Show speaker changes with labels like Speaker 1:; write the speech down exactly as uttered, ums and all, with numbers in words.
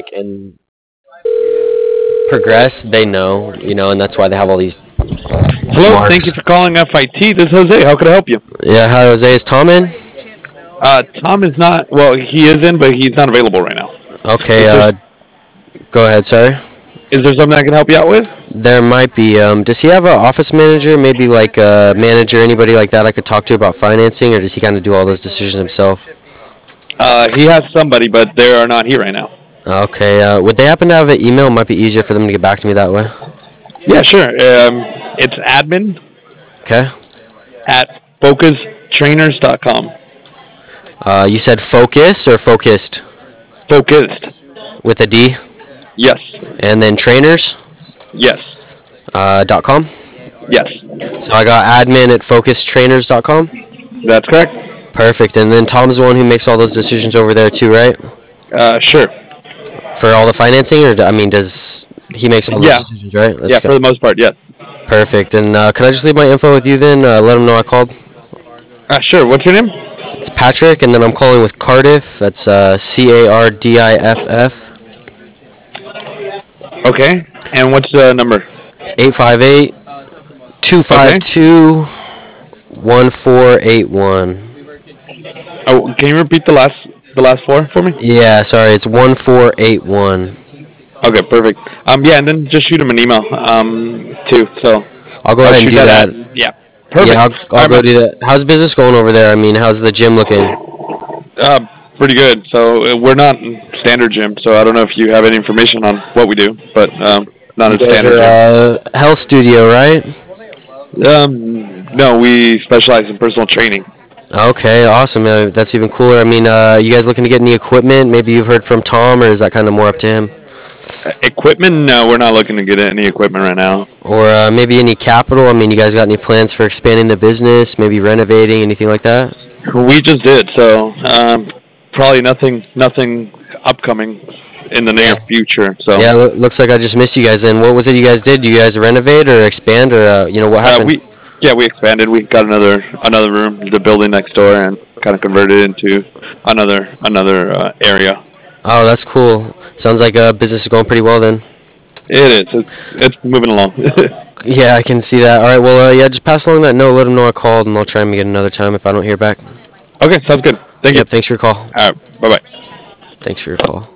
Speaker 1: and progress, they know, you know, and that's why they have all these
Speaker 2: Hello, thank you
Speaker 1: marks.
Speaker 2: for calling F I T. This is Jose. How can I help you?
Speaker 1: Yeah, hi Jose, is Tom in?
Speaker 2: Uh, Tom is not. Well, he is in, but he's not available right now.
Speaker 1: Okay,
Speaker 2: Is there
Speaker 1: uh, go ahead, sorry.
Speaker 2: is there something I can help you out with?
Speaker 1: There might be. Um, does he have an office manager, maybe like a manager, anybody like that I could talk to about financing, or does he kind of do all those decisions himself?
Speaker 2: Uh, he has somebody, but they are not here right now.
Speaker 1: Okay, uh, would they happen to have an email? It might be easier for them to get back to me that way.
Speaker 2: Yeah, sure. Um, it's admin
Speaker 1: Okay.
Speaker 2: at focus trainers dot com.
Speaker 1: Uh, you said focus or focused
Speaker 2: Focused.
Speaker 1: with a D,
Speaker 2: Yes.
Speaker 1: and then trainers
Speaker 2: Yes.
Speaker 1: uh, dot com.
Speaker 2: Yes.
Speaker 1: So I got admin at focus trainers dot com.
Speaker 2: That's correct.
Speaker 1: Perfect. And then Tom's the one who makes all those decisions over there too, right?
Speaker 2: Uh, sure.
Speaker 1: For all the financing, or I mean, does he makes all those
Speaker 2: Yeah.
Speaker 1: decisions, right? Let's
Speaker 2: Yeah,
Speaker 1: go.
Speaker 2: for the most part, yes.
Speaker 1: Perfect. And uh, can I just leave my info with you then? Uh, let him know I called.
Speaker 2: Uh, sure. What's your name?
Speaker 1: It's Patrick, and then I'm calling with Cardiff. That's uh, C A R D I F F.
Speaker 2: Okay. And what's the number?
Speaker 1: eight five eight, two five two, one four eight one.
Speaker 2: Oh, can you repeat the last the last four for me?
Speaker 1: Yeah, sorry, it's one four eight one.
Speaker 2: Okay, perfect. Um, yeah, and then just shoot him an email, um, too. So
Speaker 1: I'll go
Speaker 2: I'll
Speaker 1: ahead and
Speaker 2: shoot
Speaker 1: do
Speaker 2: that.
Speaker 1: that.
Speaker 2: At, yeah, perfect.
Speaker 1: Yeah, I'll,
Speaker 2: All
Speaker 1: I'll
Speaker 2: right,
Speaker 1: go
Speaker 2: man.
Speaker 1: do that. How's business going over there? I mean, how's the gym looking?
Speaker 2: Uh, pretty good. So uh, we're not standard gym, so I don't know if you have any information on what we do, but um, not
Speaker 1: You
Speaker 2: a
Speaker 1: guys
Speaker 2: standard gym.
Speaker 1: are uh, health studio, right?
Speaker 2: Um, no, we specialize in personal training.
Speaker 1: Okay, awesome. Uh, that's even cooler. I mean, uh, you guys looking to get any equipment? Maybe you've heard from Tom, or is that kind of more up to him?
Speaker 2: Uh, equipment? No, we're not looking to get any equipment right now.
Speaker 1: Or uh, maybe any capital? I mean, you guys got any plans for expanding the business? Maybe renovating, anything like that?
Speaker 2: We just did, so um, probably nothing, nothing upcoming in the near
Speaker 1: Yeah.
Speaker 2: future. So
Speaker 1: Yeah, lo- looks like I just missed you guys. Then what was it you guys did? Do you guys renovate or expand, or uh, you know what
Speaker 2: uh,
Speaker 1: happened?
Speaker 2: we, yeah, we expanded. We got another another room, the building next door, and kind of converted it into another another uh, area.
Speaker 1: Oh, that's cool. Sounds like uh, business is going pretty well then.
Speaker 2: It is. It's, it's moving along.
Speaker 1: Yeah, I can see that. All right, well, uh, yeah, just pass along that note. Let them know I called, and I'll try him again another time if I don't hear back.
Speaker 2: Okay, sounds good. Thank you.
Speaker 1: Yep, thanks for your call.
Speaker 2: All right. Bye bye.
Speaker 1: Thanks for your call.